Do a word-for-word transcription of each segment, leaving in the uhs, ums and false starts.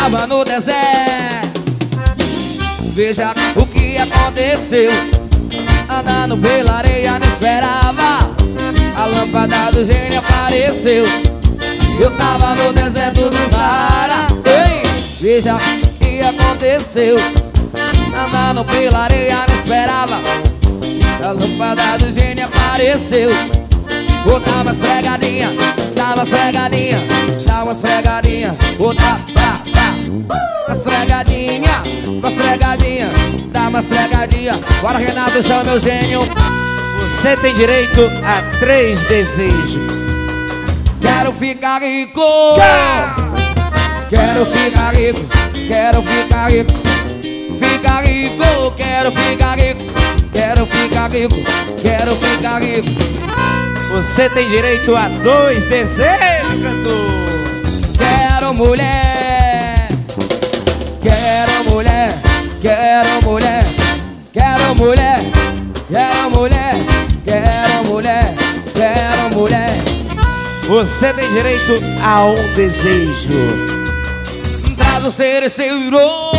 tava no deserto. Veja o que aconteceu. Andando pela areia não esperava. A lâmpada do gênio apareceu. Eu tava no deserto do Saara. Ei, veja o que aconteceu. Andando pela areia não esperava. A lâmpada do gênio apareceu. Oh, dá umas fregadinha, dá umas fregadinha, dá umas fregadinha. Oh, dá, dá, dá umas fregadinha, umas fregadinha, dá umas fregadinha. Bora, Renato, chama meu gênio. Você tem direito a três desejos. Quero ficar rico, quero ficar rico, quero ficar rico, ficar rico, quero ficar rico, quero ficar rico, quero ficar rico. Você tem direito a dois desejos, cantor. Quero mulher, quero mulher, quero mulher, quero mulher, quero mulher, quero mulher, quero mulher. Você tem direito a um desejo. Traz o cereceiro.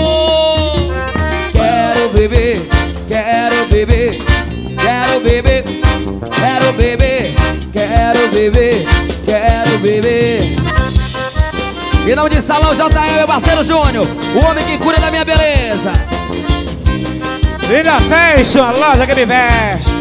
Quero beber, quero beber, quero beber, quero beber, quero beber, quero beber. Em nome de Salão J M, meu parceiro Júnior, o homem que cura da minha beleza. Linda Fashion, a loja que me veste.